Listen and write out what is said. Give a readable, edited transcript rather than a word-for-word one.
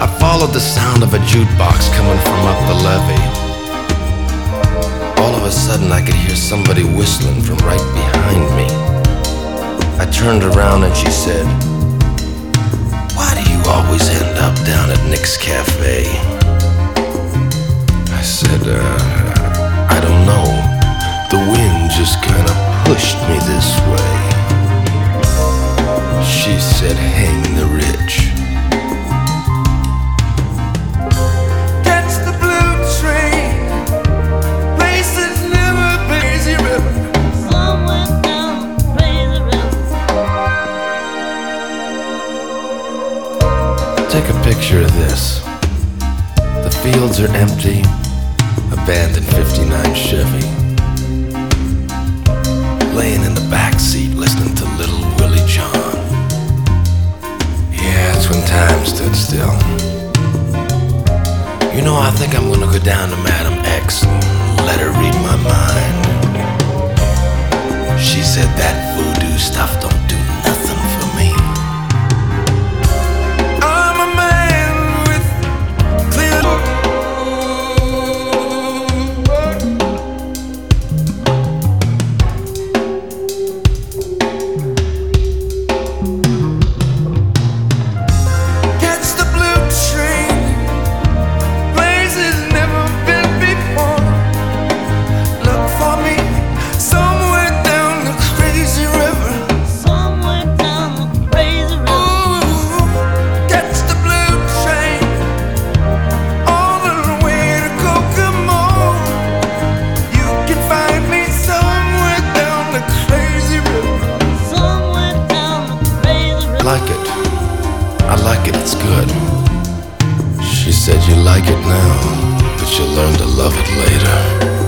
I followed the sound of a jukebox coming from up the levee. All of a sudden I could hear somebody whistling from right behind me. I turned around and she said, "Why do you always end up down at Nick's Cafe?" I said, I don't know. The wind just kind of pushed me this way. She said, "Hang the rich." Catch the blue train, places never crazy river. Somewhere down crazy river. Take a picture of this. The fields are empty, abandoned 59 Chevy. Laying in the back seat listening to Little Willie John. Yeah, it's when time stood still. You know, I think I'm gonna go down to Madam X and let her read my mind. She said that voodoo stuff don't do nothing for me. I'm a man with clear. Catch the blue train, places never been before. Look for me somewhere down the crazy river. Somewhere down the crazy river. Ooh, catch the blue train all the way to Kokomo. You can find me somewhere down the crazy river. Somewhere down the crazy river. Like it. I like it, it's good. She said you like it now, but you'll learn to love it later.